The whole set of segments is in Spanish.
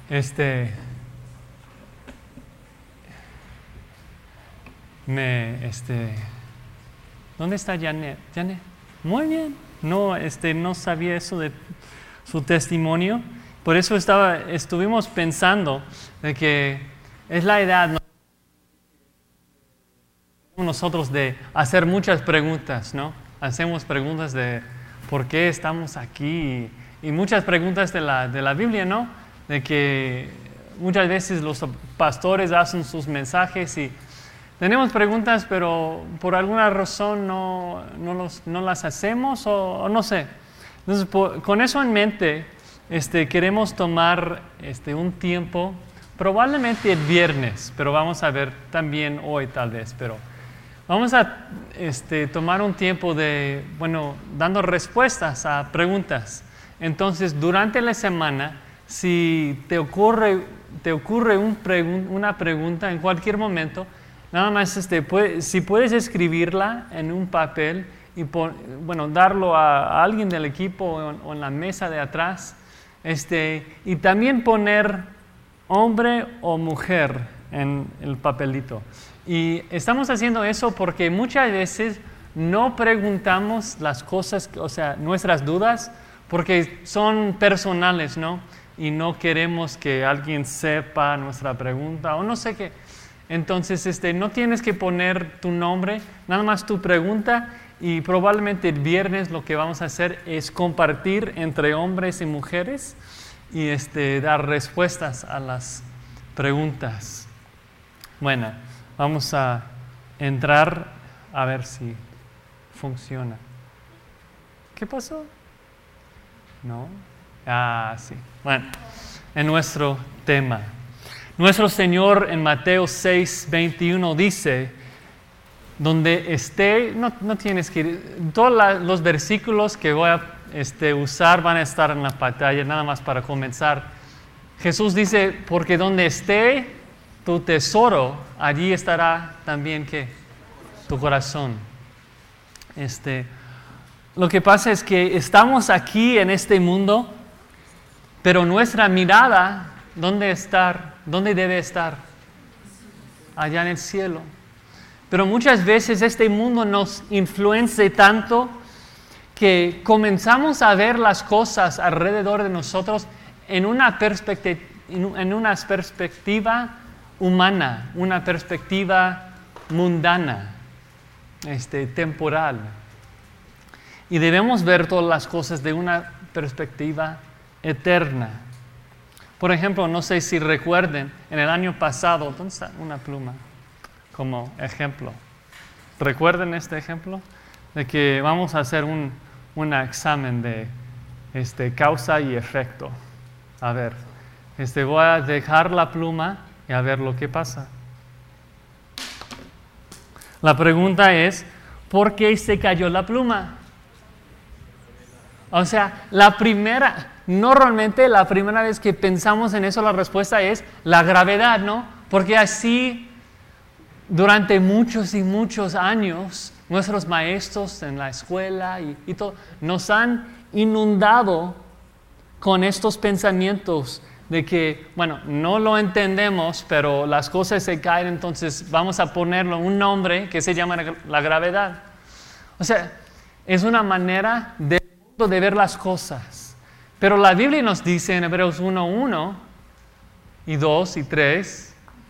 Este, ¿dónde está Janet? Janet, muy bien. No, no sabía eso de su testimonio. Por eso estuvimos pensando de que es la edad nosotros de hacer muchas preguntas, ¿no? Hacemos preguntas de por qué estamos aquí y muchas preguntas de la Biblia, ¿no? De que muchas veces los pastores hacen sus mensajes y tenemos preguntas, pero por alguna razón no las hacemos o no sé. Entonces, con eso en mente, queremos tomar un tiempo, probablemente el viernes, pero vamos a ver también hoy tal vez, pero vamos a tomar un tiempo dando respuestas a preguntas. Entonces, durante la semana, si te ocurre una pregunta en cualquier momento, nada más si puedes escribirla en un papel y darlo a alguien del equipo o en la mesa de atrás, y también poner hombre o mujer en el papelito. Y estamos haciendo eso porque muchas veces no preguntamos las cosas, o sea, nuestras dudas, porque son personales, ¿no? Y no queremos que alguien sepa nuestra pregunta o no sé qué. Entonces, no tienes que poner tu nombre, nada más tu pregunta, y probablemente el viernes lo que vamos a hacer es compartir entre hombres y mujeres y dar respuestas a las preguntas. Bueno, vamos a entrar a ver si funciona. ¿Qué pasó? ¿No? Sí. Bueno, en nuestro tema. Nuestro Señor en Mateo 6:21 dice, donde esté, no tienes que ir, todos los versículos que voy a usar van a estar en la pantalla, nada más para comenzar. Jesús dice, porque donde esté tu tesoro, allí estará también, ¿qué? Tu corazón. Lo que pasa es que estamos aquí en este mundo, pero nuestra mirada, ¿dónde debe estar? Allá en el cielo. Pero muchas veces este mundo nos influencia tanto que comenzamos a ver las cosas alrededor de nosotros en una perspectiva humana, una perspectiva mundana, temporal. Y debemos ver todas las cosas de una perspectiva eterna. Por ejemplo, no sé si recuerden, en el año pasado, ¿dónde está una pluma? Como ejemplo. ¿Recuerden este ejemplo? De que vamos a hacer un examen de causa y efecto. A ver, voy a dejar la pluma y a ver lo que pasa. La pregunta es, ¿por qué se cayó la pluma? O sea, normalmente la primera vez que pensamos en eso, la respuesta es la gravedad, ¿no? Porque así, durante muchos y muchos años, nuestros maestros en la escuela y todo, nos han inundado con estos pensamientos de que, no lo entendemos, pero las cosas se caen, entonces vamos a ponerle un nombre que se llama la gravedad. O sea, es una manera de ver las cosas. Pero la Biblia nos dice en Hebreos 1:1 y 2 y 3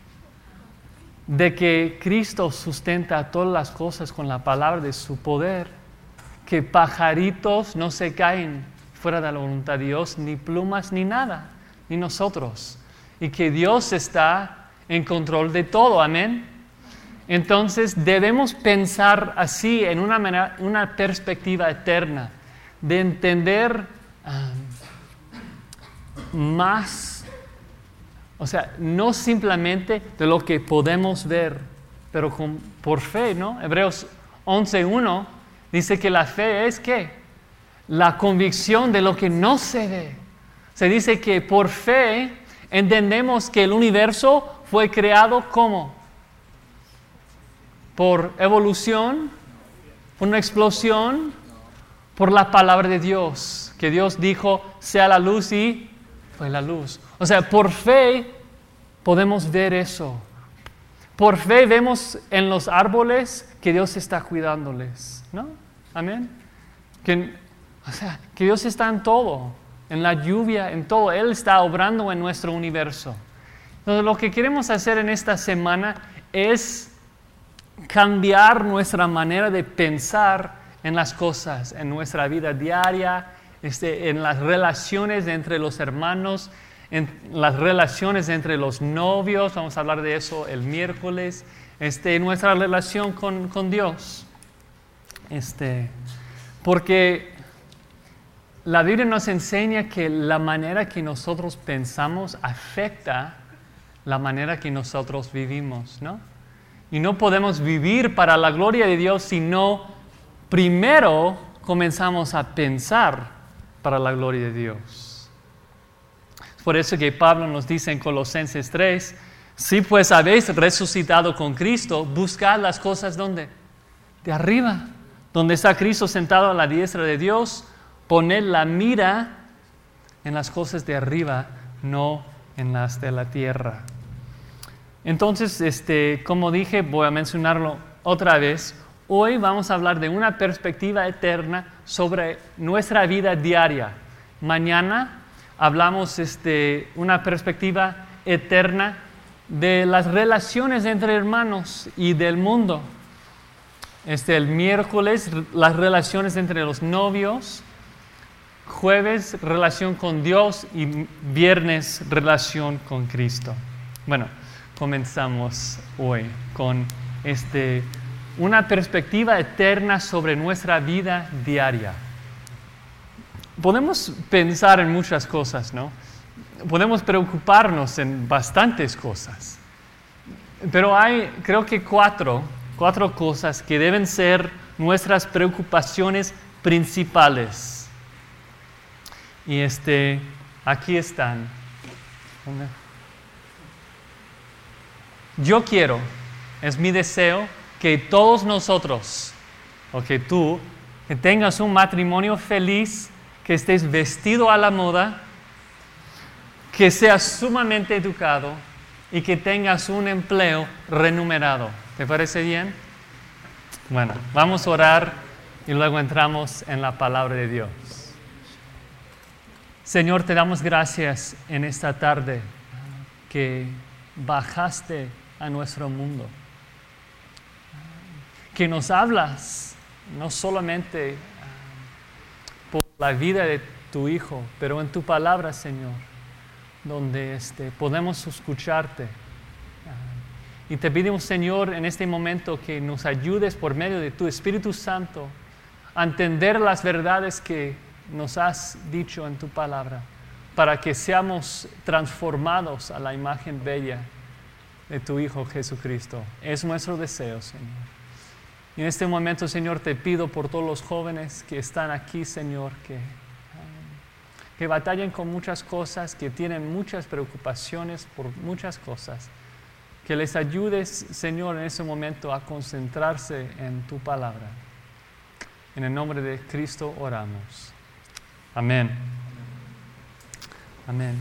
de que Cristo sustenta todas las cosas con la palabra de su poder, que pajaritos no se caen fuera de la voluntad de Dios, ni plumas ni nada, ni nosotros, y que Dios está en control de todo, amén. Entonces debemos pensar así en una perspectiva eterna, de entender más. O sea, no simplemente de lo que podemos ver, pero por fe, ¿no? Hebreos 11:1 dice que la fe es ¿qué? La convicción de lo que no se ve. Se dice que por fe entendemos que el universo fue creado ¿cómo? Por evolución, por una explosión, por la palabra de Dios. Que Dios dijo, sea la luz y fue la luz. O sea, por fe podemos ver eso. Por fe vemos en los árboles que Dios está cuidándoles, ¿no? Amén. Que Dios está en todo, en la lluvia, en todo. Él está obrando en nuestro universo. Entonces, lo que queremos hacer en esta semana es cambiar nuestra manera de pensar en las cosas, en nuestra vida diaria, en las relaciones entre los hermanos, en las relaciones entre los novios. Vamos a hablar de eso el miércoles. Nuestra relación con Dios. Porque la Biblia nos enseña que la manera que nosotros pensamos afecta la manera que nosotros vivimos, ¿no? Y no podemos vivir para la gloria de Dios si no primero comenzamos a pensar para la gloria de Dios. Por eso que Pablo nos dice en Colosenses 3, si pues habéis resucitado con Cristo, buscad las cosas ¿dónde? De arriba, donde está Cristo sentado a la diestra de Dios. Poned la mira en las cosas de arriba, no en las de la tierra. Entonces, como dije, voy a mencionarlo otra vez. Hoy vamos a hablar de una perspectiva eterna sobre nuestra vida diaria. Mañana hablamos una perspectiva eterna de las relaciones entre hermanos y del mundo. El miércoles, las relaciones entre los novios. Jueves, relación con Dios, y viernes, relación con Cristo. Bueno, comenzamos hoy con una perspectiva eterna sobre nuestra vida diaria. Podemos pensar en muchas cosas, ¿no? Podemos preocuparnos en bastantes cosas. Pero hay, creo que cuatro cosas que deben ser nuestras preocupaciones principales. Y aquí están. Yo quiero, es mi deseo, que todos nosotros, o que tú, que tengas un matrimonio feliz, que estés vestido a la moda, que seas sumamente educado y que tengas un empleo remunerado. ¿Te parece bien? Bueno, vamos a orar y luego entramos en la palabra de Dios. Señor, te damos gracias en esta tarde que bajaste a nuestro mundo, que nos hablas no solamente por la vida de tu Hijo, pero en tu palabra, Señor, donde podemos escucharte. Y te pedimos, Señor, en este momento que nos ayudes por medio de tu Espíritu Santo a entender las verdades que nos has dicho en tu palabra, para que seamos transformados a la imagen bella de tu Hijo Jesucristo. Es nuestro deseo, Señor. Y en este momento, Señor, te pido por todos los jóvenes que están aquí, Señor, que batallan con muchas cosas, que tienen muchas preocupaciones por muchas cosas. Que les ayudes, Señor, en ese momento a concentrarse en tu palabra. En el nombre de Cristo oramos. Amén. Amén.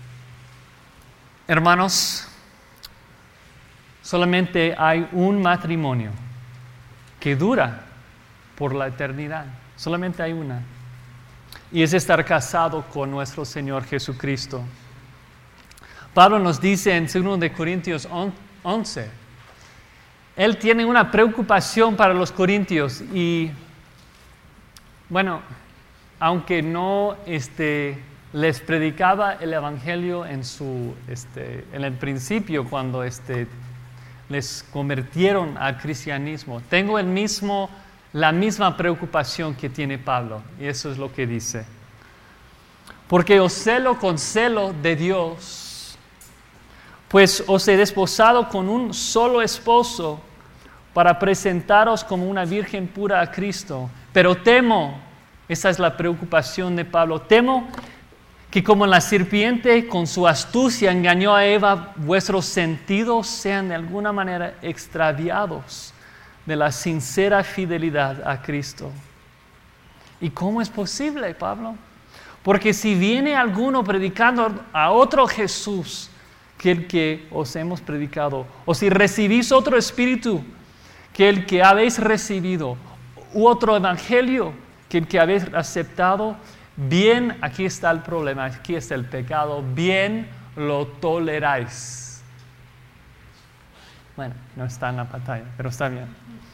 Hermanos, solamente hay un matrimonio que dura por la eternidad. Solamente hay una. Y es estar casado con nuestro Señor Jesucristo. Pablo nos dice en 2 Corintios 11, él tiene una preocupación para los corintios y, bueno, aunque no les predicaba el evangelio en el principio cuando les convirtieron al cristianismo, tengo la misma preocupación que tiene Pablo, y eso es lo que dice. Porque os celo con celo de Dios, pues os he desposado con un solo esposo para presentaros como una virgen pura a Cristo. Pero temo, esa es la preocupación de Pablo, temo que como la serpiente con su astucia engañó a Eva, vuestros sentidos sean de alguna manera extraviados de la sincera fidelidad a Cristo. ¿Y cómo es posible, Pablo? Porque si viene alguno predicando a otro Jesús que el que os hemos predicado, o si recibís otro espíritu que el que habéis recibido, u otro evangelio que el que habéis aceptado, bien, aquí está el problema, aquí está el pecado, bien lo toleráis. Bueno, no está en la pantalla, pero está bien.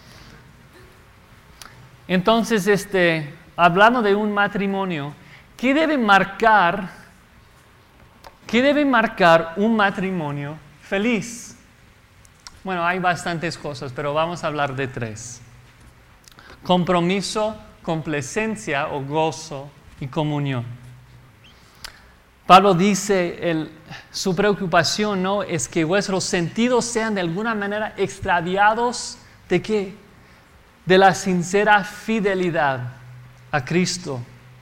Entonces, hablando de un matrimonio, ¿qué debe marcar un matrimonio feliz? Bueno, hay bastantes cosas, pero vamos a hablar de 3. Compromiso, complacencia o gozo y comunión. Pablo dice, su preocupación, ¿no?, es que vuestros sentidos sean de alguna manera extraviados ¿de qué? De la sincera fidelidad a Cristo.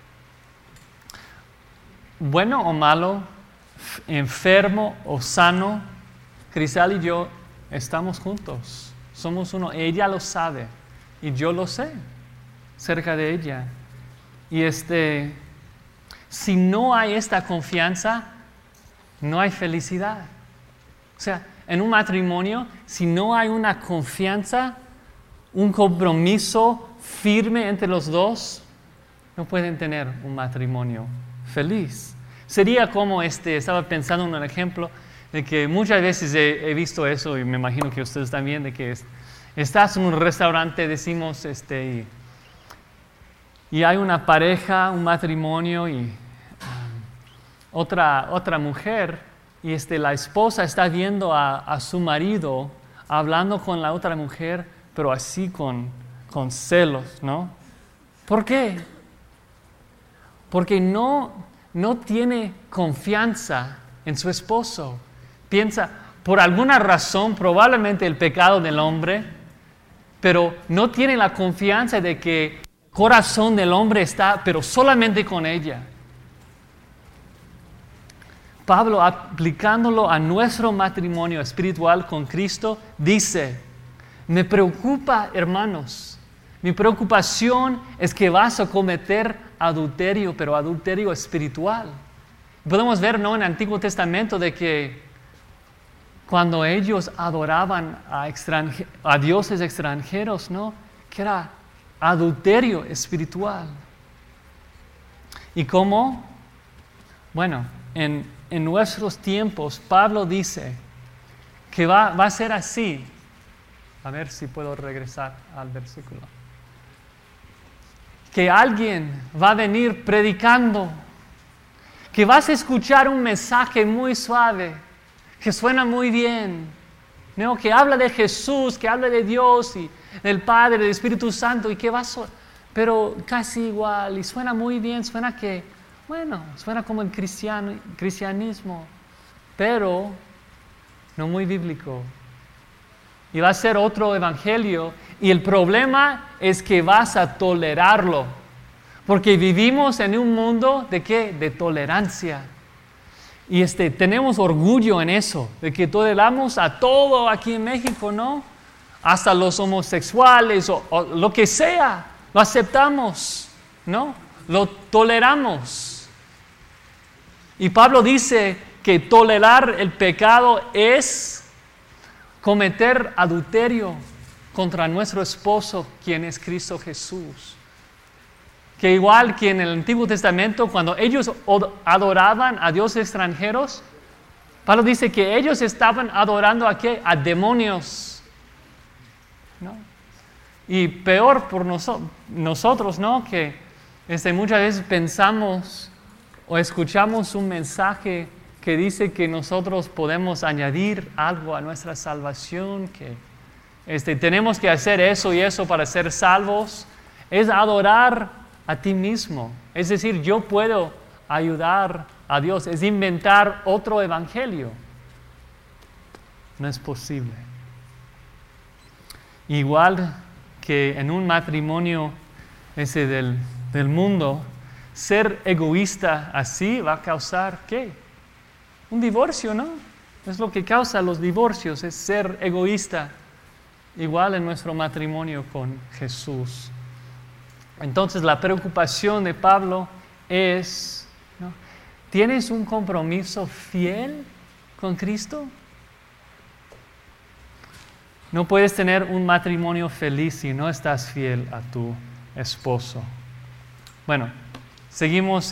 Bueno o malo, enfermo o sano, Crisal y yo estamos juntos. Somos uno. Ella lo sabe y yo lo sé cerca de ella. Y si no hay esta confianza, no hay felicidad. O sea, en un matrimonio, si no hay una confianza, un compromiso firme entre los dos, no pueden tener un matrimonio feliz. Sería como estaba pensando en un ejemplo de que muchas veces he visto eso, y me imagino que ustedes también, de que estás en un restaurante, decimos, y hay una pareja, un matrimonio y otra mujer, y la esposa está viendo a su marido hablando con la otra mujer, pero así con celos, ¿no? ¿Por qué? Porque no tiene confianza en su esposo. Piensa, por alguna razón, probablemente el pecado del hombre, pero no tiene la confianza de que el corazón del hombre está, pero solamente con ella. Pablo, aplicándolo a nuestro matrimonio espiritual con Cristo, dice, me preocupa, hermanos, mi preocupación es que vas a cometer adulterio, pero adulterio espiritual. Podemos ver, ¿no?, en el Antiguo Testamento de que cuando ellos adoraban a dioses extranjeros, ¿no?, que era adulterio espiritual. ¿Y cómo? Bueno, en nuestros tiempos, Pablo dice que va a ser así. A ver si puedo regresar al versículo. Que alguien va a venir predicando, que vas a escuchar un mensaje muy suave, que suena muy bien, ¿no?, que habla de Jesús, que habla de Dios y del Padre, del Espíritu Santo, y que pero casi igual, y suena muy bien, suena como el cristianismo, pero no muy bíblico. Y va a ser otro evangelio. Y el problema es que vas a tolerarlo. Porque vivimos en un mundo ¿de qué? De tolerancia. Y tenemos orgullo en eso, de que toleramos a todo aquí en México, ¿no? Hasta los homosexuales o lo que sea, lo aceptamos, ¿no? Lo toleramos. Y Pablo dice que tolerar el pecado es cometer adulterio contra nuestro esposo, quien es Cristo Jesús. Que igual que en el Antiguo Testamento, cuando ellos adoraban a dioses extranjeros, Pablo dice que ellos estaban adorando ¿a qué? A demonios, ¿no? Y peor por nosotros, ¿no? Que muchas veces pensamos o escuchamos un mensaje que dice que nosotros podemos añadir algo a nuestra salvación, que tenemos que hacer eso y eso para ser salvos. Es adorar a ti mismo. Es decir, yo puedo ayudar a Dios. Es inventar otro evangelio. No es posible. Igual que en un matrimonio del mundo, ser egoísta así va a causar ¿qué? Un divorcio, ¿no? Es lo que causa los divorcios, es ser egoísta. Igual en nuestro matrimonio con Jesús. Entonces la preocupación de Pablo es ¿Tienes un compromiso fiel con Cristo? No puedes tener un matrimonio feliz si no estás fiel a tu esposo. Bueno, seguimos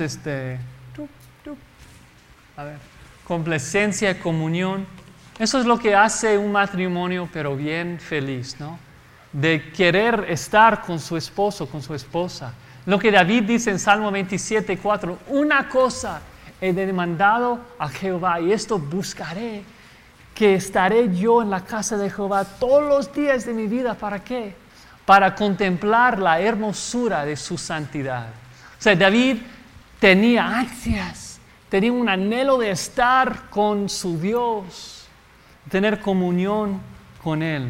a ver, complacencia, comunión. Eso es lo que hace un matrimonio, pero bien feliz, ¿no? De querer estar con su esposo, con su esposa. Lo que David dice en Salmo 27:4, una cosa he demandado a Jehová y esto buscaré, que estaré yo en la casa de Jehová todos los días de mi vida. ¿Para qué? Para contemplar la hermosura de su santidad. O sea, David tenía ansias, tenía un anhelo de estar con su Dios, tener comunión con Él.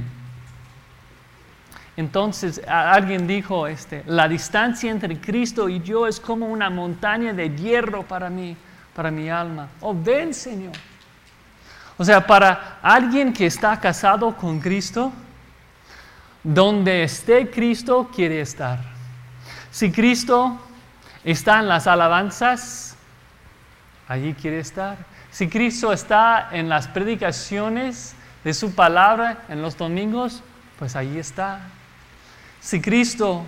Entonces alguien dijo, la distancia entre Cristo y yo es como una montaña de hierro para mí, para mi alma. Oh, ven, Señor. O sea, para alguien que está casado con Cristo, donde esté Cristo, quiere estar. Si Cristo está en las alabanzas, allí quiere estar. Si Cristo está en las predicaciones de su palabra en los domingos, pues allí está. Si Cristo,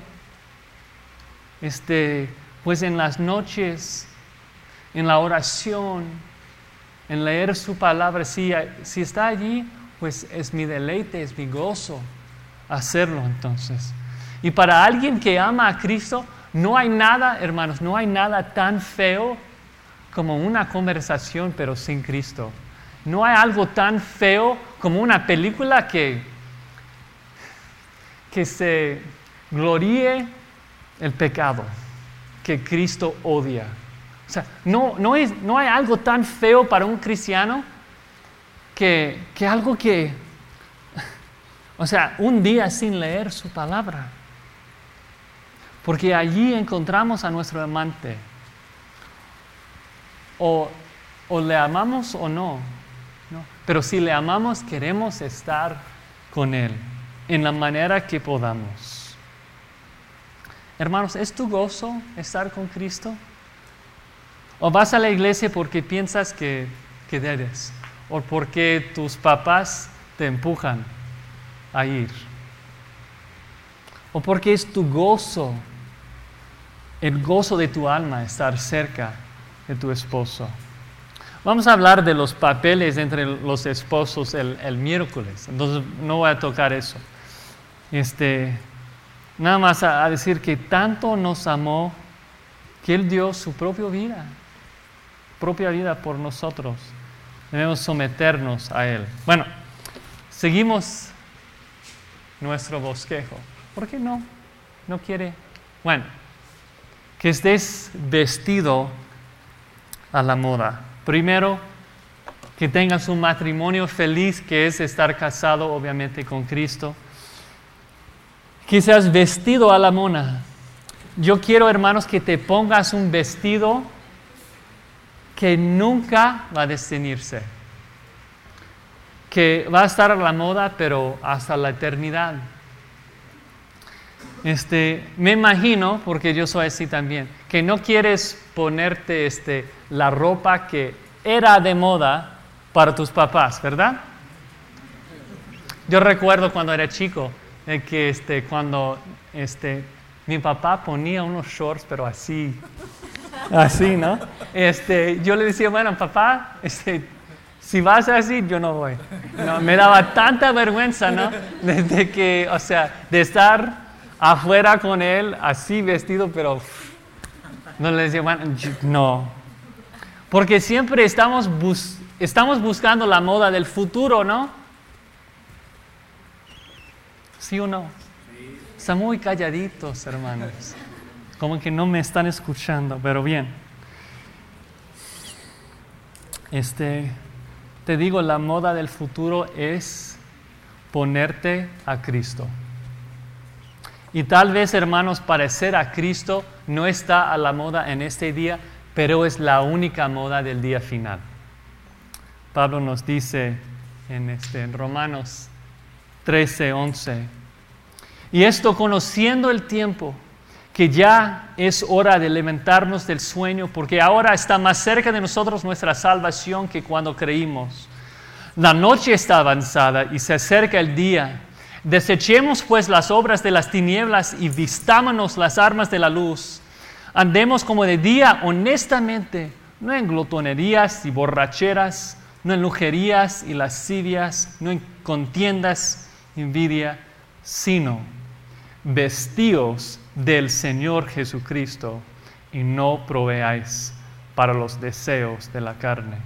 pues en las noches, en la oración, en leer su palabra, si está allí, pues es mi deleite, es mi gozo hacerlo entonces. Y para alguien que ama a Cristo, no hay nada, hermanos, no hay nada tan feo como una conversación pero sin Cristo. No hay algo tan feo como una película que se gloríe el pecado que Cristo odia. O sea, no hay algo tan feo para un cristiano que algo que, o sea, un día sin leer su palabra. Porque allí encontramos a nuestro amante. O le amamos o no. Pero si le amamos, queremos estar con Él en la manera que podamos. Hermanos, ¿es tu gozo estar con Cristo? ¿O vas a la iglesia porque piensas que debes? ¿O porque tus papás te empujan a ir? ¿O porque es tu gozo, el gozo de tu alma, estar cerca de tu esposo? Vamos a hablar de los papeles entre los esposos el miércoles, entonces no voy a tocar eso. Nada más a decir que tanto nos amó que Él dio su propia vida por nosotros. Debemos someternos a Él. Bueno, seguimos nuestro bosquejo. ¿Por qué no? No quiere. Bueno, que estés vestido a la moda. Primero, que tengas un matrimonio feliz, que es estar casado obviamente con Cristo. Que seas vestido a la moda. Yo quiero, hermanos, que te pongas un vestido que nunca va a desteñirse. Que va a estar a la moda, pero hasta la eternidad. Me imagino, porque yo soy así también, que no quieres ponerte la ropa que era de moda para tus papás, ¿verdad? Yo recuerdo cuando era chico, que cuando mi papá ponía unos shorts, pero así, ¿no? Yo le decía, bueno, papá, si vas así, yo no voy. No, me daba tanta vergüenza, ¿no? De estar afuera con él, así vestido, pero no le decía, bueno, no. Porque siempre estamos buscando la moda del futuro, ¿no? ¿Sí o no? Sí. Están muy calladitos, hermanos. Como que no me están escuchando, pero bien. Te digo, la moda del futuro es ponerte a Cristo. Y tal vez, hermanos, parecer a Cristo no está a la moda en este día, pero es la única moda del día final. Pablo nos dice en Romanos 13:11. Y esto conociendo el tiempo, que ya es hora de levantarnos del sueño, porque ahora está más cerca de nosotros nuestra salvación que cuando creímos. La noche está avanzada y se acerca el día. Desechemos pues las obras de las tinieblas y vistámonos las armas de la luz. Andemos como de día honestamente, no en glotonerías y borracheras, no en lujerías y lascivias, no en contiendas, envidia, sino vestíos del Señor Jesucristo y no proveáis para los deseos de la carne.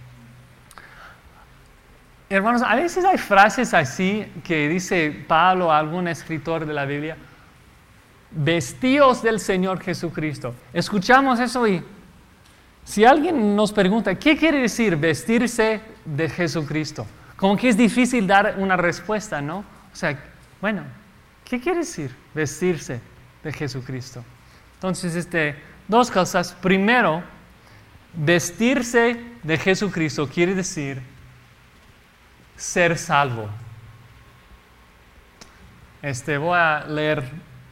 Hermanos, a veces hay frases así que dice Pablo, algún escritor de la Biblia, vestíos del Señor Jesucristo. Escuchamos eso y si alguien nos pregunta, ¿qué quiere decir vestirse de Jesucristo? Como que es difícil dar una respuesta, ¿no? O sea, bueno, ¿qué quiere decir vestirse de Jesucristo? Entonces, dos cosas. Primero, vestirse de Jesucristo quiere decir ser salvo. Voy a leer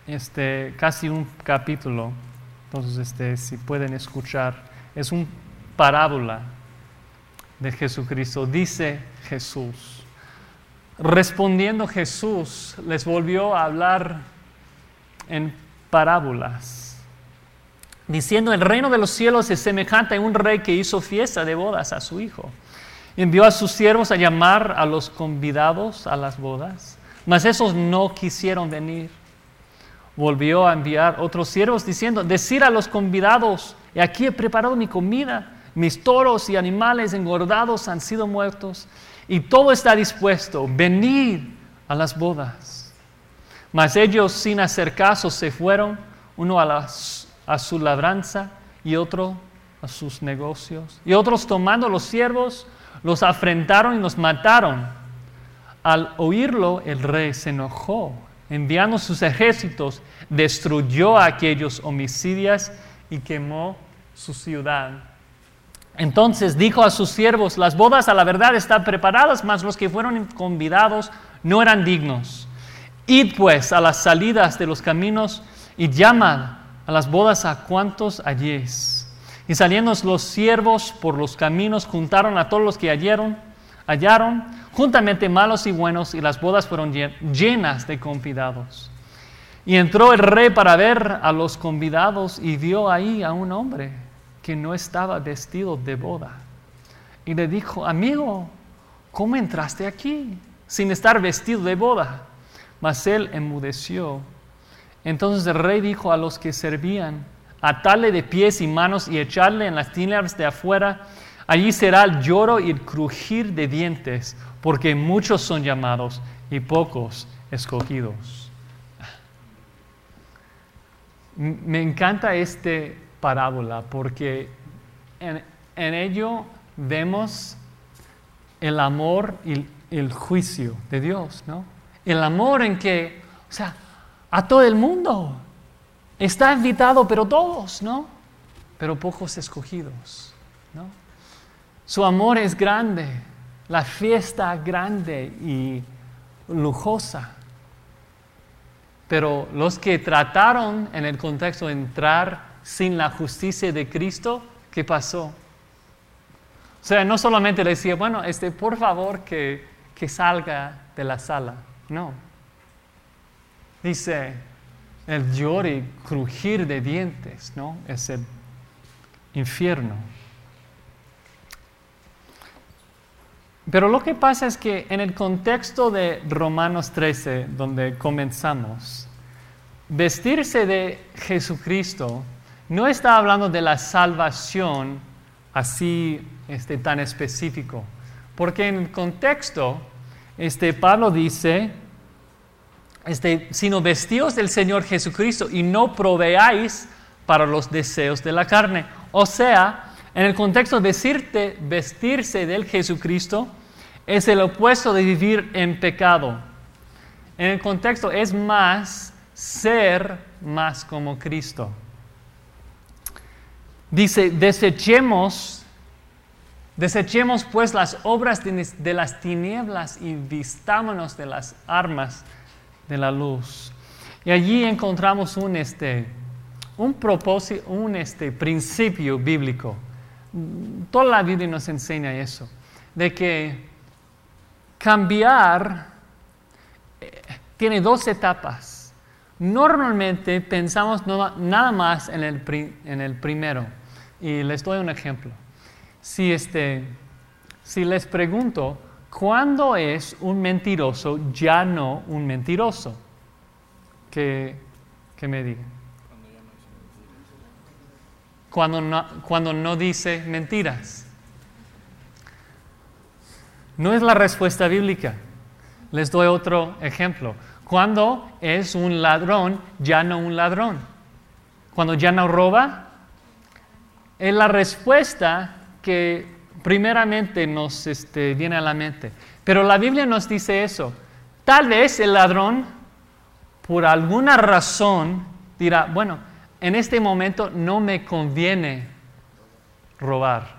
casi un capítulo. Entonces, si pueden escuchar, es una parábola de Jesucristo. Dice Jesús. Respondiendo Jesús, les volvió a hablar en parábolas, diciendo: el reino de los cielos es semejante a un rey que hizo fiesta de bodas a su hijo. Envió a sus siervos a llamar a los convidados a las bodas, mas esos no quisieron venir. Volvió a enviar otros siervos diciendo: decid a los convidados, he aquí he preparado mi comida, mis toros y animales engordados han sido muertos, y todo está dispuesto, venid a las bodas. Mas ellos, sin hacer caso, se fueron, uno a su labranza y otro a sus negocios. Y otros, tomando los siervos, los afrentaron y los mataron. Al oírlo, el rey se enojó, enviando sus ejércitos, destruyó a aquellos homicidas y quemó su ciudad. Entonces dijo a sus siervos: las bodas a la verdad están preparadas, mas los que fueron convidados no eran dignos. Id pues a las salidas de los caminos y llamad a las bodas a cuantos halléis. Y saliendo los siervos por los caminos, juntaron a todos los que hallaron, juntamente malos y buenos, y las bodas fueron llenas de convidados. Y entró el rey para ver a los convidados y vio ahí a un hombre que no estaba vestido de boda. Y le dijo: amigo, ¿cómo entraste aquí sin estar vestido de boda? Mas él enmudeció. Entonces el rey dijo a los que servían: atadle de pies y manos y echadle en las tinieblas de afuera. Allí será el lloro y el crujir de dientes, porque muchos son llamados y pocos escogidos. Me encanta esta parábola porque en ello vemos el amor y el juicio de Dios, ¿no? El amor en que, o sea, a todo el mundo está invitado, pero todos, ¿no? Pero pocos escogidos, ¿no? Su amor es grande, la fiesta grande y lujosa. Pero los que trataron en el contexto de entrar sin la justicia de Cristo, ¿qué pasó? O sea, no solamente le decía: bueno, por favor que salga de la sala. No. Dice, el lloro y crujir de dientes, ¿no? Es el infierno. Pero lo que pasa es que en el contexto de Romanos 13, donde comenzamos, vestirse de Jesucristo no está hablando de la salvación así tan específico. Porque en el contexto, Pablo dice, sino vestíos del Señor Jesucristo y no proveáis para los deseos de la carne. O sea, en el contexto de vestirse del Jesucristo es el opuesto de vivir en pecado. En el contexto es más ser más como Cristo. Dice, desechemos pues las obras de las tinieblas y vistámonos de las armas de la luz. Y allí encontramos un un propósito, principio bíblico. Toda la Biblia nos enseña eso, de que cambiar tiene dos etapas. Normalmente pensamos nada más en el primero. Y les doy un ejemplo. Si les pregunto, ¿cuándo es un mentiroso ya no un mentiroso? Que me digan. Cuando no dice mentiras. No es la respuesta bíblica. Les doy otro ejemplo. ¿Cuándo es un ladrón ya no un ladrón? Cuando ya no roba. Es la respuesta que primeramente nos viene a la mente. Pero la Biblia nos dice eso. Tal vez el ladrón, por alguna razón, dirá, bueno, en este momento no me conviene robar.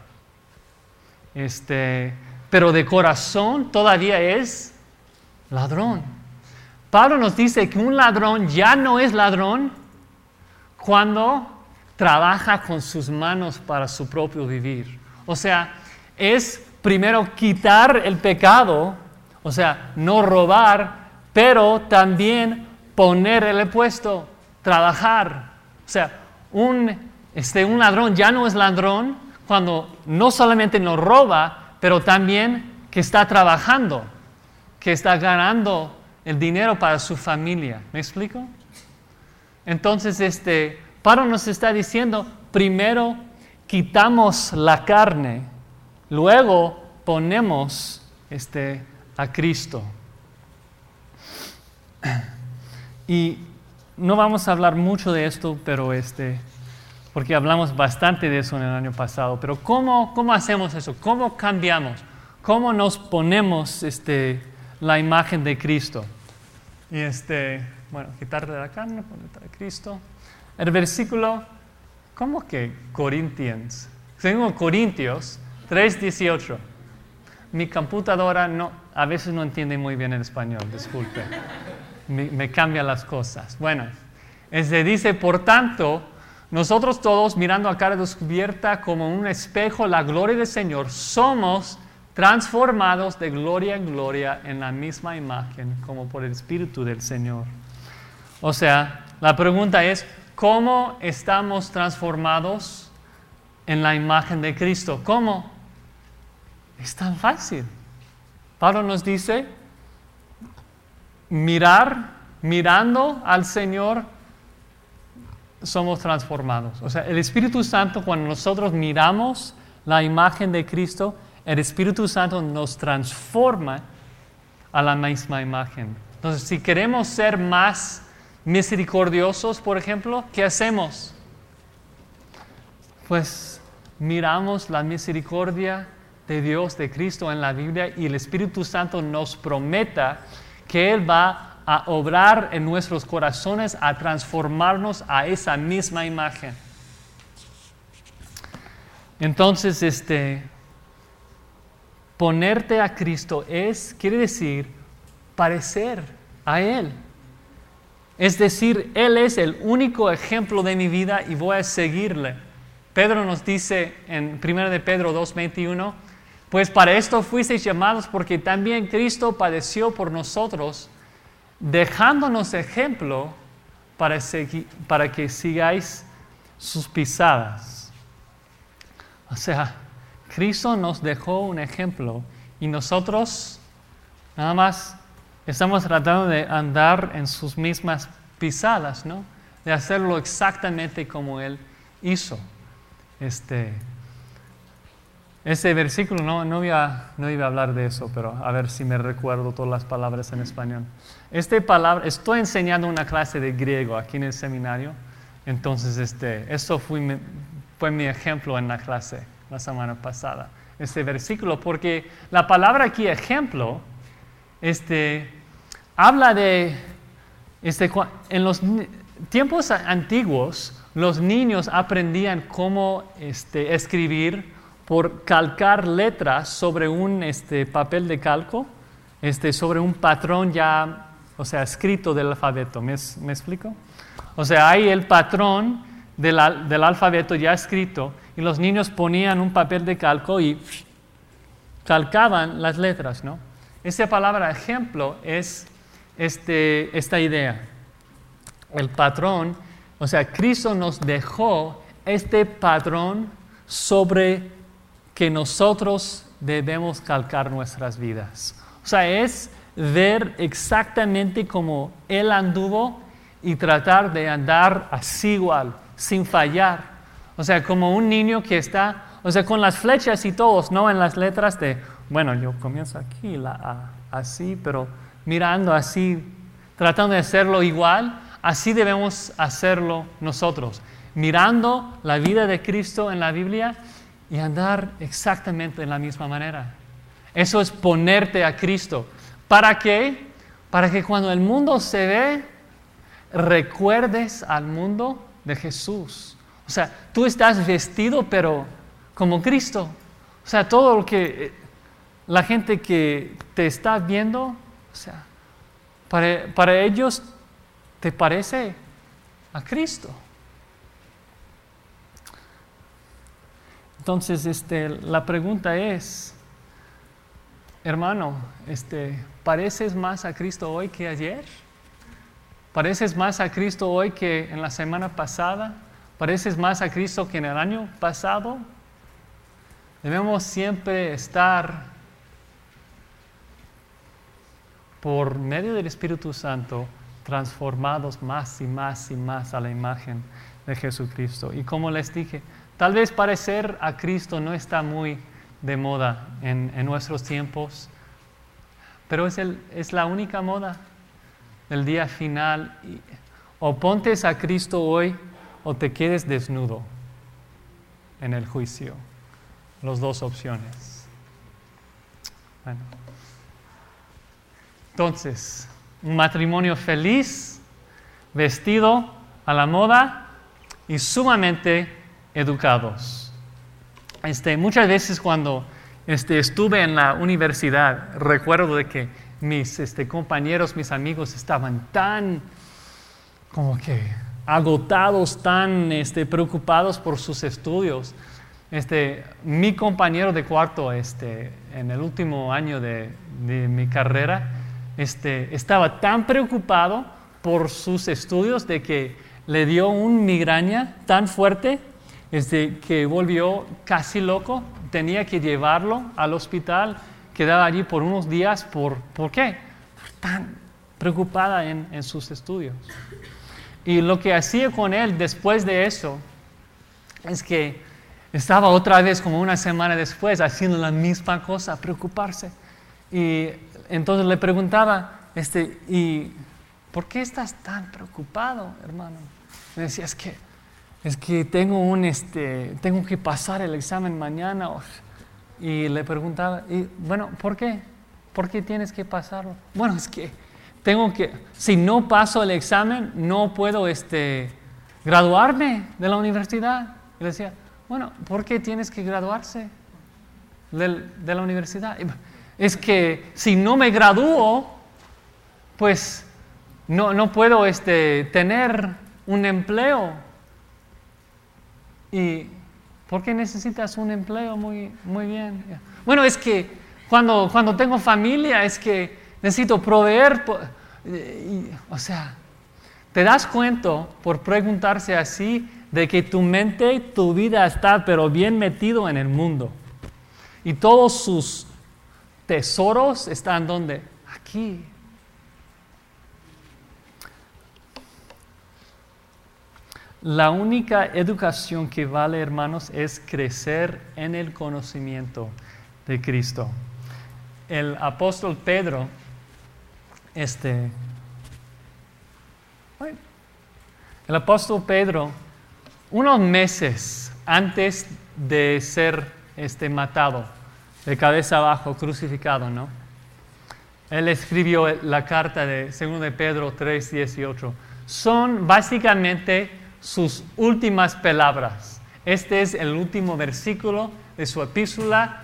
Pero de corazón todavía es ladrón. Pablo nos dice que un ladrón ya no es ladrón cuando trabaja con sus manos para su propio vivir. O sea, es primero quitar el pecado, o sea, no robar, pero también poner el puesto, trabajar. O sea, un ladrón ya no es ladrón cuando no solamente no roba, pero también que está trabajando, que está ganando el dinero para su familia. ¿Me explico? Entonces, Pablo nos está diciendo, primero quitamos la carne, luego ponemos a Cristo. Y no vamos a hablar mucho de esto, pero porque hablamos bastante de eso en el año pasado. Pero ¿cómo hacemos eso? ¿Cómo cambiamos? ¿Cómo nos ponemos la imagen de Cristo? Y bueno, quitarle la carne, ponerle a Cristo. El versículo, ¿cómo que Corintios 3:18. Mi computadora a veces no entiende muy bien el español, disculpe. Me cambia las cosas. Bueno, dice, por tanto, nosotros todos, mirando a cara descubierta como un espejo la gloria del Señor, somos transformados de gloria en gloria en la misma imagen, como por el Espíritu del Señor. O sea, la pregunta es, ¿cómo estamos transformados en la imagen de Cristo? ¿Cómo? Es tan fácil. Pablo nos dice, mirando al Señor, somos transformados. O sea, el Espíritu Santo, cuando nosotros miramos la imagen de Cristo, el Espíritu Santo nos transforma a la misma imagen. Entonces, si queremos ser más misericordiosos, por ejemplo, ¿qué hacemos? Pues miramos la misericordia de Dios, de Cristo en la Biblia, y el Espíritu Santo nos prometa que Él va a obrar en nuestros corazones, a transformarnos a esa misma imagen. Entonces, ponerte a Cristo quiere decir parecer a Él. Es decir, Él es el único ejemplo de mi vida y voy a seguirle. Pedro nos dice en 1 de Pedro 2:21, pues para esto fuisteis llamados, porque también Cristo padeció por nosotros, dejándonos ejemplo para que sigáis sus pisadas. O sea, Cristo nos dejó un ejemplo y nosotros nada más estamos tratando de andar en sus mismas pisadas, ¿no? De hacerlo exactamente como Él hizo. Ese versículo, no iba a hablar de eso, pero a ver si me recuerdo todas las palabras en español. Estoy enseñando una clase de griego aquí en el seminario, entonces eso fue mi ejemplo en la clase la semana pasada. Este versículo, porque la palabra aquí, ejemplo, habla de, en los tiempos antiguos, los niños aprendían cómo escribir por calcar letras sobre un papel de calco, sobre un patrón ya, o sea, escrito del alfabeto. ¿Me explico? O sea, hay el patrón del alfabeto ya escrito, y los niños ponían un papel de calco y calcaban las letras, ¿no? Esa palabra ejemplo es esta idea. El patrón, o sea, Cristo nos dejó este patrón sobre que nosotros debemos calcar nuestras vidas. O sea, es ver exactamente como Él anduvo y tratar de andar así igual, sin fallar. O sea, como un niño que está, o sea, con las flechas y todos, no en las letras de, bueno, yo comienzo aquí, la A, así, pero mirando así, tratando de hacerlo igual, así debemos hacerlo nosotros. Mirando la vida de Cristo en la Biblia y andar exactamente de la misma manera. Eso es ponerte a Cristo. ¿Para qué? Para que cuando el mundo se ve, recuerdes al mundo de Jesús. O sea, tú estás vestido, pero como Cristo. O sea, todo lo que la gente que te está viendo, o sea, para ellos te parece a Cristo. Entonces, la pregunta es, hermano, ¿pareces más a Cristo hoy que ayer? ¿Pareces más a Cristo hoy que en la semana pasada? ¿Pareces más a Cristo que en el año pasado? Debemos siempre estar, por medio del Espíritu Santo, transformados más y más y más a la imagen de Jesucristo. Y como les dije, tal vez parecer a Cristo no está muy de moda en nuestros tiempos, pero es la única moda del día final. O pontes a Cristo hoy o te quedes desnudo en el juicio. Las dos opciones. Bueno. Entonces, un matrimonio feliz, vestido a la moda y sumamente educados. Muchas veces cuando estuve en la universidad, recuerdo de que mis compañeros, mis amigos estaban tan como que agotados, tan preocupados por sus estudios. Mi compañero de cuarto, en el último año de mi carrera, estaba tan preocupado por sus estudios de que le dio una migraña tan fuerte que volvió casi loco. Tenía que llevarlo al hospital, quedaba allí por unos días. ¿Por qué? Tan preocupada en sus estudios. Y lo que hacía con él después de eso es que estaba otra vez como una semana después haciendo la misma cosa, preocuparse. Y entonces le preguntaba, ¿y por qué estás tan preocupado, hermano? Me decía, es que tengo que pasar el examen mañana. Y le preguntaba, y bueno, ¿por qué? ¿Por qué tienes que pasarlo? Bueno, es que si no paso el examen, no puedo graduarme de la universidad. Y le decía, bueno, ¿por qué tienes que graduarse de la universidad? Es que si no me gradúo, pues no puedo tener un empleo. ¿Y por qué necesitas un empleo? Muy, muy bien. Bueno, es que cuando tengo familia, es que necesito proveer. O sea, ¿te das cuenta por preguntarse así de que tu mente, tu vida está pero bien metido en el mundo? Y todos sus tesoros están ¿dónde? Aquí. La única educación que vale, hermanos, es crecer en el conocimiento de Cristo. El apóstol Pedro, unos meses antes de ser matado, de cabeza abajo, crucificado, ¿no? Él escribió la carta de 2 de Pedro 3:18. Son básicamente sus últimas palabras. Este es el último versículo de su epístola.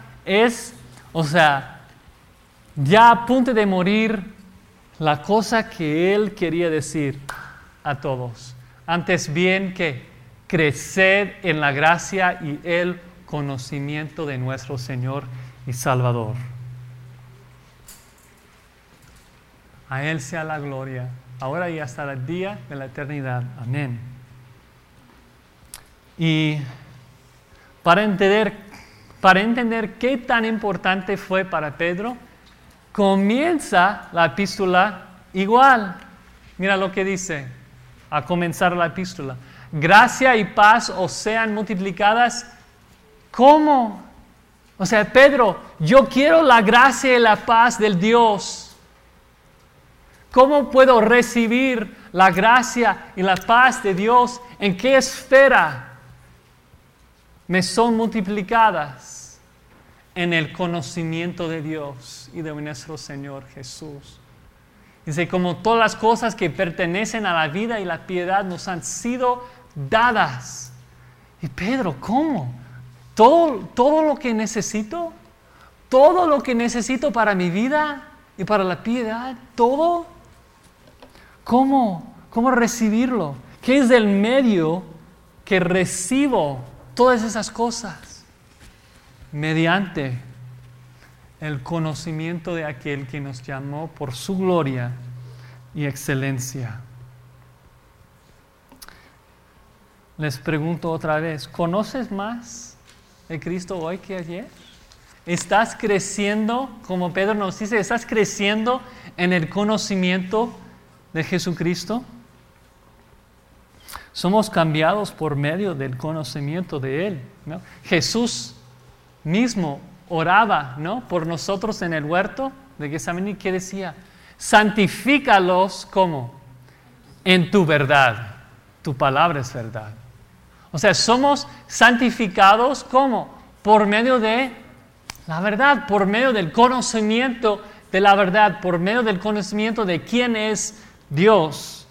Ya a punto de morir, la cosa que él quería decir a todos. Antes bien que creced en la gracia y el conocimiento de nuestro Señor y Salvador. A Él sea la gloria, ahora y hasta el día de la eternidad. Amén. Y para entender qué tan importante fue para Pedro, comienza la epístola igual. Mira lo que dice a comenzar la epístola. Gracia y paz os sean multiplicadas. ¿Cómo? O sea, Pedro, yo quiero la gracia y la paz del Dios. ¿Cómo puedo recibir la gracia y la paz de Dios? ¿En qué esfera me son multiplicadas? En el conocimiento de Dios y de nuestro Señor Jesús. Dice, como todas las cosas que pertenecen a la vida y la piedad nos han sido dadas. Y Pedro, ¿cómo? ¿Todo lo que necesito? ¿Todo lo que necesito para mi vida y para la piedad? ¿Todo? ¿Cómo recibirlo? ¿Qué es el medio que recibo todas esas cosas? Mediante el conocimiento de aquel que nos llamó por su gloria y excelencia. Les pregunto otra vez, ¿conoces más de Cristo hoy que ayer? ¿Estás creciendo, como Pedro nos dice, estás creciendo en el conocimiento de Jesucristo? Somos cambiados por medio del conocimiento de Él, ¿no? Jesús mismo oraba, ¿no?, por nosotros en el huerto de Getsemaní. ¿Qué decía? Santifícalos, ¿cómo? En tu verdad. Tu palabra es verdad. O sea, somos santificados, ¿cómo? Por medio de la verdad, por medio del conocimiento de la verdad, por medio del conocimiento de quién es Dios.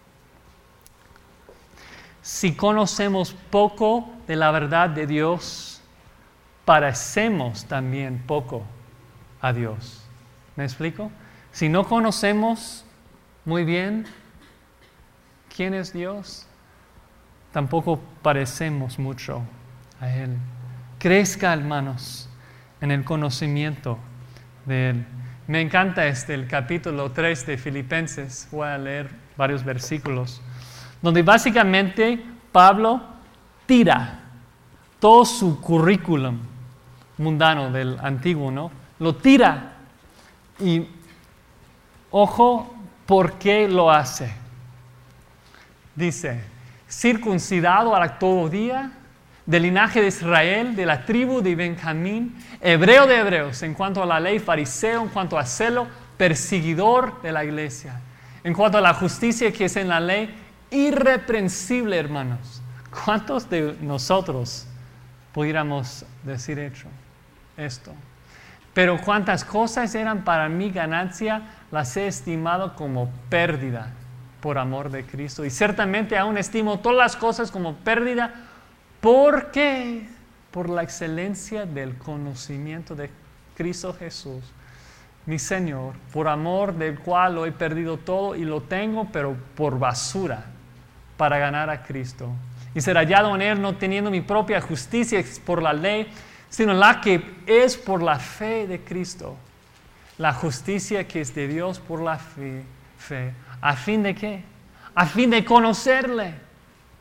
Si conocemos poco de la verdad de Dios, parecemos también poco a Dios. ¿Me explico? Si no conocemos muy bien quién es Dios, tampoco parecemos mucho a Él. Crezca, hermanos, en el conocimiento de Él. Me encanta el capítulo 3 de Filipenses. Voy a leer varios versículos, donde básicamente Pablo tira todo su currículum mundano del antiguo, ¿no? Lo tira. Y ojo, ¿por qué lo hace? Dice, circuncidado al octavo día, del linaje de Israel, de la tribu de Benjamín, hebreo de hebreos, en cuanto a la ley, fariseo, en cuanto a celo, perseguidor de la iglesia, en cuanto a la justicia que es en la ley, irreprensible, hermanos. ¿Cuántos de nosotros pudiéramos decir esto? Pero cuántas cosas eran para mí ganancia, las he estimado como pérdida por amor de Cristo. Y ciertamente aún estimo todas las cosas como pérdida. ¿Por qué? Por la excelencia del conocimiento de Cristo Jesús, mi Señor, por amor del cual lo he perdido todo y lo tengo, pero por basura, para ganar a Cristo. Y ser hallado en Él, no teniendo mi propia justicia por la ley, sino la que es por la fe de Cristo. La justicia que es de Dios por la fe. ¿A fin de qué? A fin de conocerle.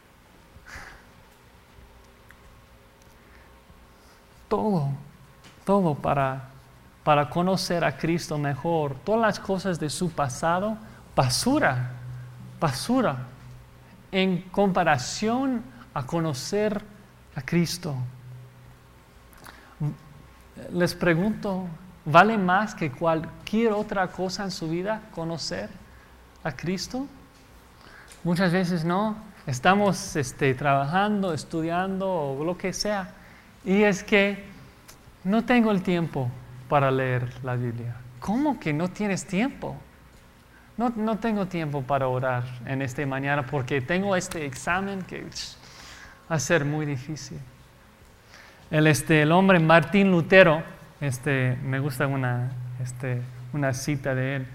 Todo para conocer a Cristo mejor. Todas las cosas de su pasado, basura, en comparación a conocer a Cristo. Les pregunto, ¿vale más que cualquier otra cosa en su vida conocer a Cristo? Muchas veces no. Estamos trabajando, estudiando o lo que sea. Y es que no tengo el tiempo para leer la Biblia. ¿Cómo que no tienes tiempo? No tengo tiempo para orar en esta mañana porque tengo este examen que va a ser muy difícil. El hombre Martín Lutero, me gusta una cita de él.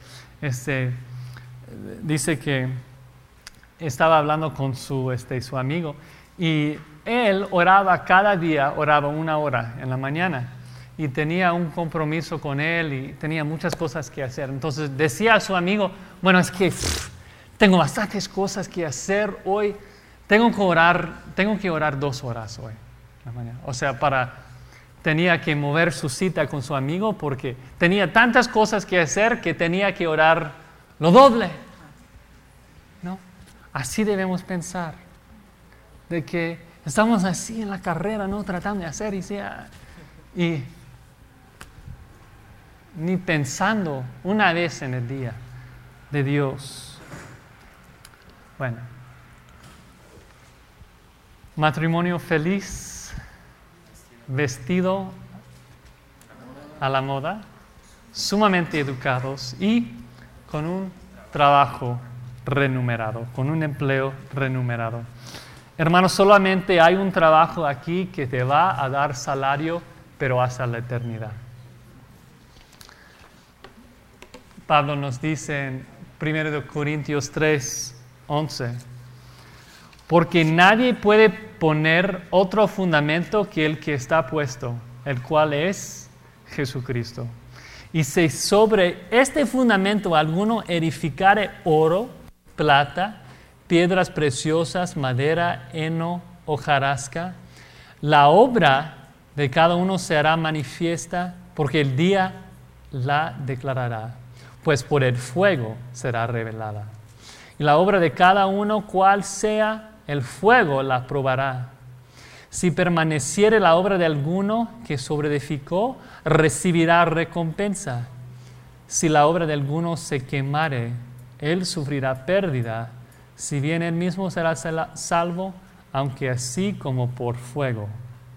Dice que estaba hablando con su amigo Y él oraba cada día, oraba 1 hora en la mañana. Y tenía un compromiso con él y tenía muchas cosas que hacer. Entonces decía a su amigo, bueno, es que tengo bastantes cosas que hacer hoy. Tengo que orar 2 horas hoy en la mañana. O sea, tenía que mover su cita con su amigo porque tenía tantas cosas que hacer que tenía que orar lo doble. ¿No? Así debemos pensar. De que estamos así en la carrera, ¿no? Tratando de hacer y ni pensando una vez en el día de Dios. Bueno, matrimonio feliz, vestido a la moda, sumamente educados y con un trabajo remunerado, con un empleo remunerado. Hermanos, solamente hay un trabajo aquí que te va a dar salario, pero hasta la eternidad. Pablo nos dice en 1 Corintios 3:11, porque nadie puede poner otro fundamento que el que está puesto, el cual es Jesucristo. Y si sobre este fundamento alguno edificare oro, plata, piedras preciosas, madera, heno, hojarasca, la obra de cada uno será manifiesta, porque el día la declarará, pues por el fuego será revelada. Y la obra de cada uno, cual sea el fuego, la probará. Si permaneciere la obra de alguno que sobreedificó, recibirá recompensa. Si la obra de alguno se quemare, él sufrirá pérdida, si bien él mismo será salvo, aunque así como por fuego.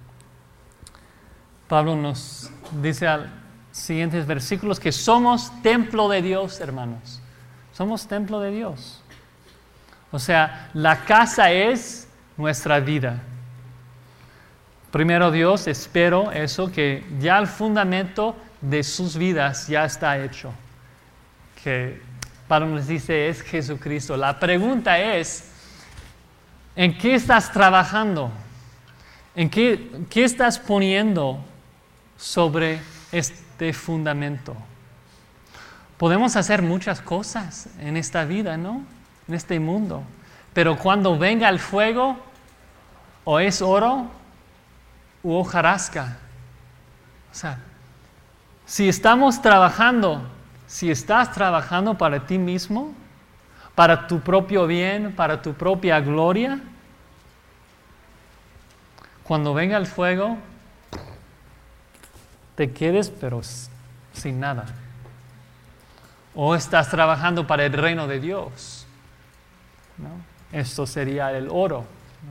Pablo nos dice al siguientes versículos que somos templo de Dios, hermanos. Somos templo de Dios. O sea, la casa es nuestra vida. Primero Dios, espero eso, que ya el fundamento de sus vidas ya está hecho. Que Pablo nos dice es Jesucristo. La pregunta es, ¿en qué estás trabajando? ¿En qué estás poniendo sobre este fundamento? Podemos hacer muchas cosas en esta vida, ¿no? En este mundo. Pero cuando venga el fuego, o es oro u hojarasca. O sea, si estás trabajando para ti mismo, para tu propio bien, para tu propia gloria, cuando venga el fuego, te quedes pero sin nada. O estás trabajando para el reino de Dios, ¿no? Esto sería el oro,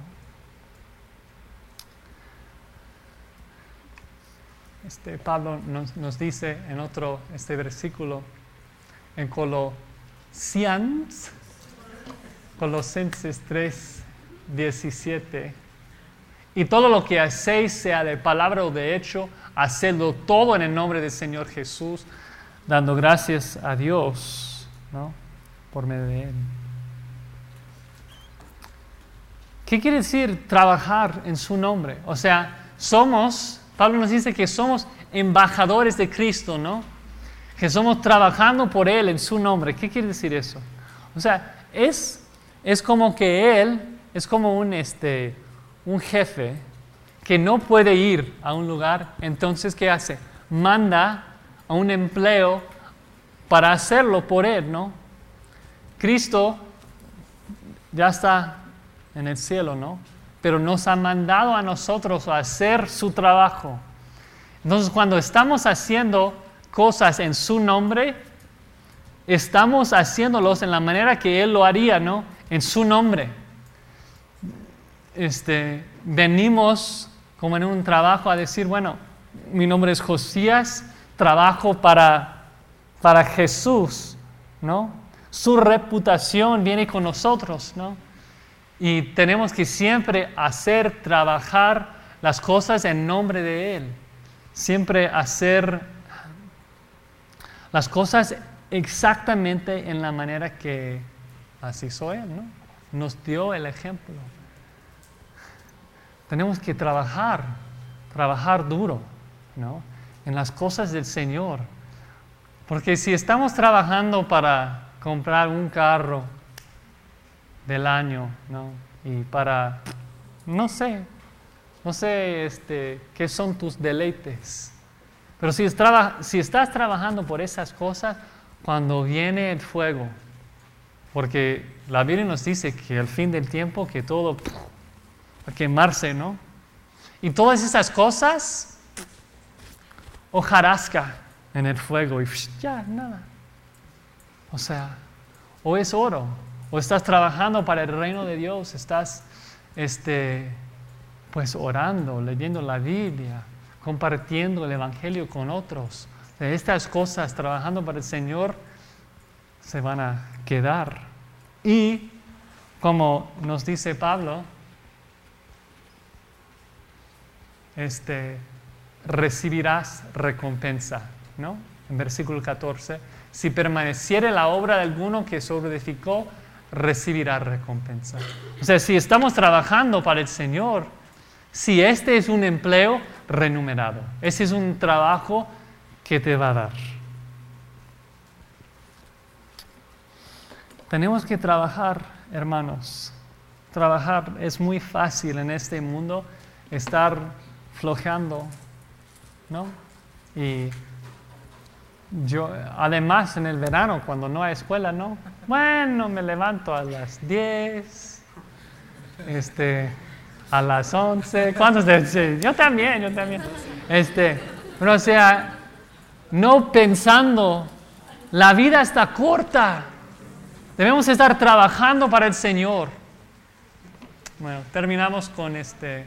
¿no? Pablo nos dice en otro versículo, en Colosenses 3:17, y todo lo que hacéis, sea de palabra o de hecho, hacedlo todo en el nombre del Señor Jesús, dando gracias a Dios, ¿no? Por medio de Él. ¿Qué quiere decir trabajar en su nombre? O sea, Pablo nos dice que somos embajadores de Cristo, ¿no? Que somos trabajando por Él en su nombre. ¿Qué quiere decir eso? O sea, es como que Él es como un jefe que no puede ir a un lugar. Entonces, ¿qué hace? Manda a un empleo para hacerlo por Él, ¿no? Cristo ya está en el cielo, ¿no? Pero nos ha mandado a nosotros a hacer su trabajo. Entonces, cuando estamos haciendo cosas en su nombre, estamos haciéndolos en la manera que Él lo haría, ¿no? En su nombre. Venimos como en un trabajo a decir, bueno, mi nombre es Josías, trabajo para Jesús, ¿no? Su reputación viene con nosotros, ¿no? Y tenemos que siempre trabajar las cosas en nombre de Él. Siempre hacer las cosas exactamente en la manera que así hizo Él, ¿no? Nos dio el ejemplo. tenemos que trabajar duro, ¿no? En las cosas del Señor. Porque si estamos trabajando para comprar un carro del año, ¿no? Y para, no sé qué son tus deleites. Pero si estás trabajando por esas cosas, cuando viene el fuego, porque la Biblia nos dice que al fin del tiempo que todo va a quemarse, ¿no? Y todas esas cosas, hojarasca en el fuego y ya, nada. O sea, o es oro, o estás trabajando para el reino de Dios, estás pues orando, leyendo la Biblia, compartiendo el Evangelio con otros. De estas cosas, trabajando para el Señor, se van a quedar. Y, como nos dice Pablo, recibirás recompensa, ¿no? En versículo 14, si permaneciere la obra de alguno que sobreedificó, recibirá recompensa. O sea, si estamos trabajando para el Señor, si este es un empleo remunerado, ese es un trabajo que te va a dar. Tenemos que trabajar, hermanos. Trabajar es muy fácil en este mundo, estar flojeando, ¿no? Y yo, además, en el verano, cuando no hay escuela, ¿no? Bueno, me levanto a las 10, a las 11. ¿Cuántos de ustedes? Yo también. Pero o sea, no pensando, la vida está corta. Debemos estar trabajando para el Señor. Bueno, terminamos con este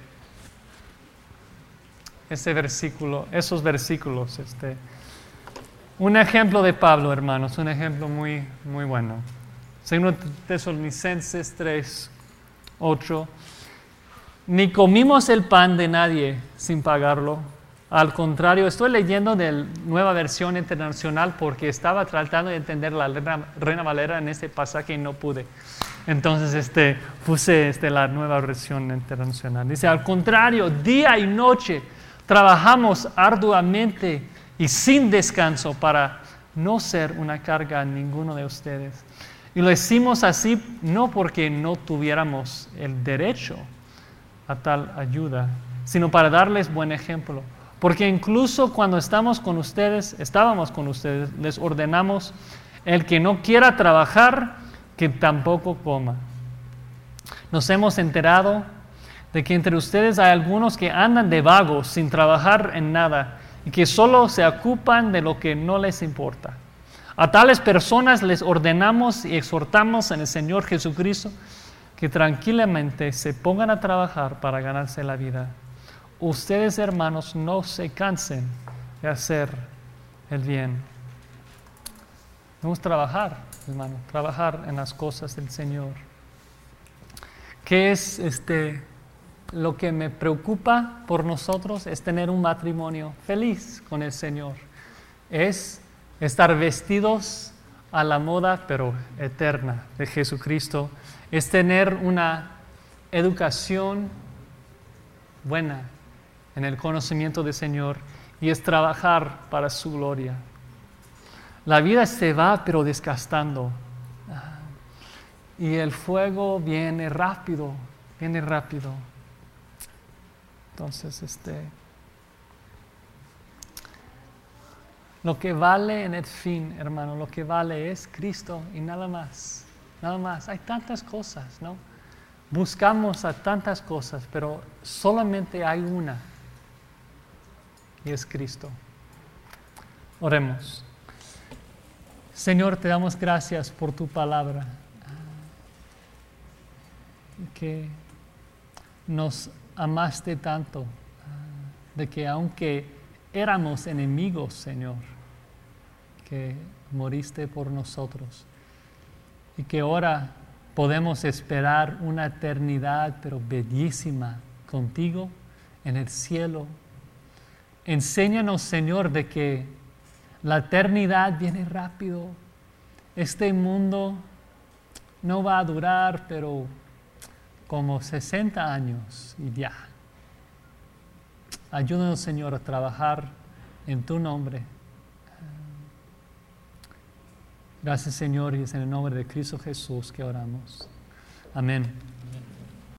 versículo, esos versículos. Un ejemplo de Pablo, hermanos, un ejemplo muy, muy bueno. 2 Tesalonicenses 3:8. Ni comimos el pan de nadie sin pagarlo. Al contrario, estoy leyendo de Nueva Versión Internacional porque estaba tratando de entender la Reina Valera en este pasaje y no pude. Entonces puse la Nueva Versión Internacional. Dice, al contrario, día y noche trabajamos arduamente y sin descanso para no ser una carga a ninguno de ustedes. Y lo hicimos así no porque no tuviéramos el derecho a tal ayuda, sino para darles buen ejemplo. Porque incluso cuando estábamos con ustedes, les ordenamos, el que no quiera trabajar, que tampoco coma. Nos hemos enterado de que entre ustedes hay algunos que andan de vagos sin trabajar en nada y que solo se ocupan de lo que no les importa. A tales personas les ordenamos y exhortamos en el Señor Jesucristo que tranquilamente se pongan a trabajar para ganarse la vida. Ustedes, hermanos, no se cansen de hacer el bien. Debemos trabajar, hermano, trabajar en las cosas del Señor. ¿Qué es lo que me preocupa por nosotros? Es tener un matrimonio feliz con el Señor. Es estar vestidos a la moda, pero eterna, de Jesucristo. Es tener una educación buena en el conocimiento del Señor y es trabajar para su gloria. La vida se va pero desgastando y el fuego viene rápido. Entonces, lo que vale en el fin, hermano, lo que vale es Cristo y nada más. Hay tantas cosas, ¿no? Buscamos a tantas cosas, pero solamente hay una. Y es Cristo. Oremos. Señor, te damos gracias por tu palabra, que nos amaste tanto, de que aunque éramos enemigos, Señor, que moriste por nosotros y que ahora podemos esperar una eternidad, pero bellísima, contigo en el cielo. Enséñanos, Señor, de que la eternidad viene rápido. Este mundo no va a durar, pero como 60 años y ya. Ayúdanos, Señor, a trabajar en tu nombre. Gracias, Señor, y es en el nombre de Cristo Jesús que oramos. Amén.